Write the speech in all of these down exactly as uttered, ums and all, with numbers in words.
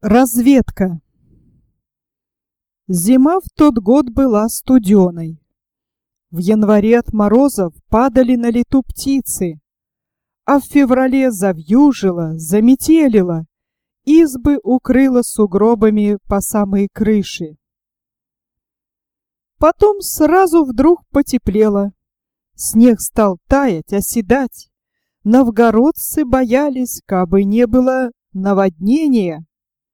Разведка. Зима в тот год была студеной. В январе от морозов падали на лету птицы, а в феврале завьюжило, заметелило, избы укрыло сугробами по самые крыши. Потом сразу вдруг потеплело, снег стал таять, оседать. Новгородцы боялись, кабы не было наводнения.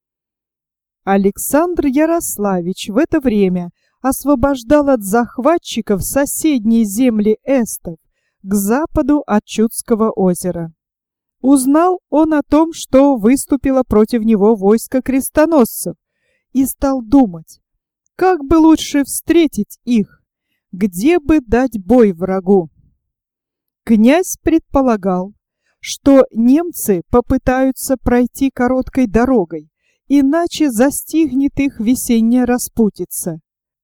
Александр Ярославич в это время освобождал от захватчиков соседние земли эстов к западу от Чудского озера. Узнал он о том, что выступило против него войско крестоносцев, и стал думать, как бы лучше встретить их, где бы дать бой врагу. Князь предполагал, что немцы попытаются пройти короткой дорогой, иначе застигнет их весенняя распутица.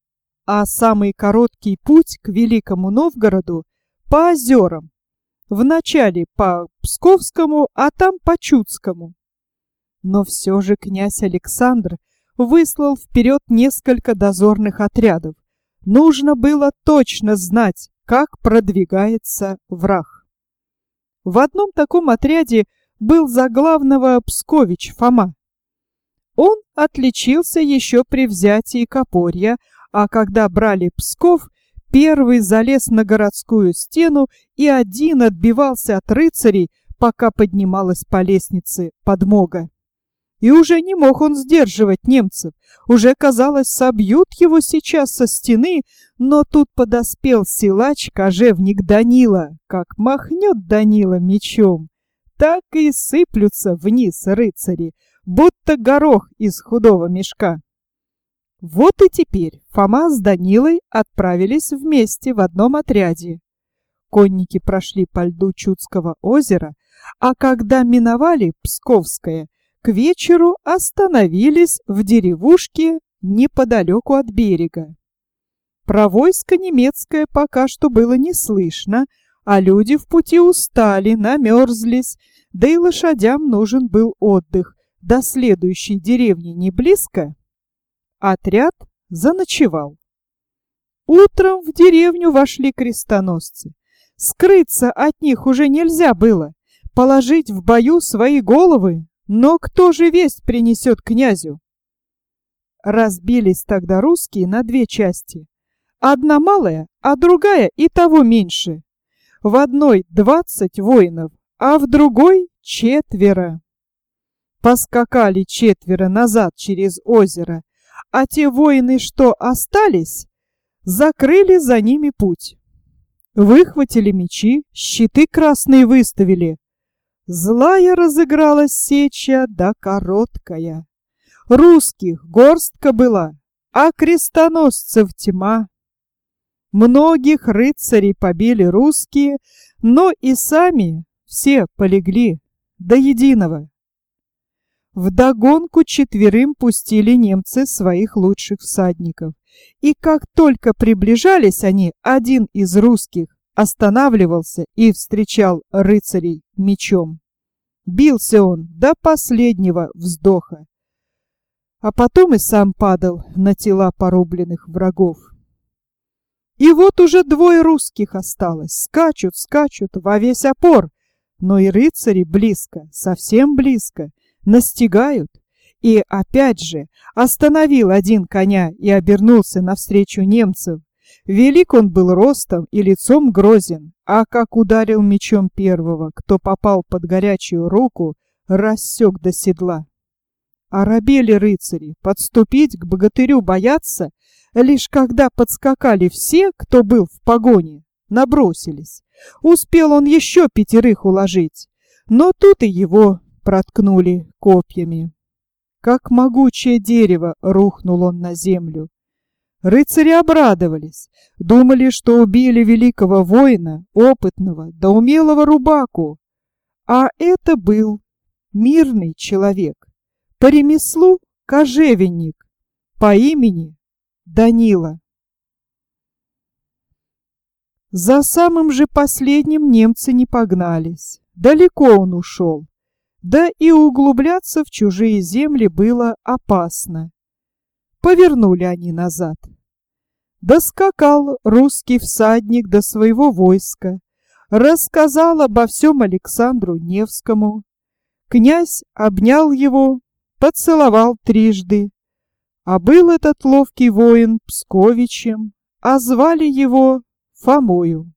А самый короткий путь к Великому Новгороду по озерам. Вначале по Псковскому, а там по Чудскому. Но все же князь Александр выслал вперед несколько дозорных отрядов. Нужно было точно знать, как продвигается враг. В одном таком отряде был за главного Пскович Фома. Он отличился еще при взятии Копорья, а когда брали Псков, первый залез на городскую стену и один отбивался от рыцарей, пока поднималась по лестнице подмога. И уже не мог он сдерживать немцев, уже, казалось, собьют его сейчас со стены, но тут подоспел силач, кожевник Данила. Как махнет Данила мечом, так и сыплются вниз рыцари, будто горох из худого мешка. Вот и теперь Фома с Данилой отправились вместе в одном отряде. Конники прошли по льду Чудского озера, а когда миновали Псковское, к вечеру остановились в деревушке неподалеку от берега. Про войско немецкое пока что было не слышно, а люди в пути устали, намерзлись, да и лошадям нужен был отдых. До следующей деревни не близко. Отряд заночевал. Утром в деревню вошли крестоносцы. Скрыться от них уже нельзя было, положить в бою свои головы, но кто же весть принесет князю? Разбились тогда русские на две части. Одна малая, а другая и того меньше. В одной двадцать воинов, а в другой четверо. Поскакали четверо назад через озеро, а те воины, что остались, закрыли за ними путь. Выхватили мечи, щиты красные выставили. Злая разыгралась сеча, да короткая. Русских горстка была, а крестоносцев тьма. Многих рыцарей побили русские, но и сами все полегли до единого. Вдогонку четверым пустили немцы своих лучших всадников. И как только приближались они, один из русских останавливался и встречал рыцарей мечом. Бился он до последнего вздоха, а потом и сам падал на тела порубленных врагов. И вот уже двое русских осталось, скачут, скачут во весь опор, но и рыцари близко, совсем близко, настигают. И опять же остановил один коня и обернулся навстречу немцев. Велик он был ростом и лицом грозен, а как ударил мечом первого, кто попал под горячую руку, рассек до седла. Оробели рыцари, подступить к богатырю боятся, лишь когда подскакали все, кто был в погоне, набросились. Успел он еще пятерых уложить, но тут и его проткнули копьями. Как могучее дерево рухнул он на землю. Рыцари обрадовались, думали, что убили великого воина, опытного, да умелого рубаку. А это был мирный человек, по ремеслу кожевенник, по имени Данила. За самым же последним немцы не погнались. Далеко он ушел. да и углубляться в чужие земли было опасно. Повернули они назад. Доскакал русский всадник до своего войска, рассказал обо всем Александру Невскому. Князь обнял его, поцеловал трижды. А был этот ловкий воин Псковичем, а звали его Фомою.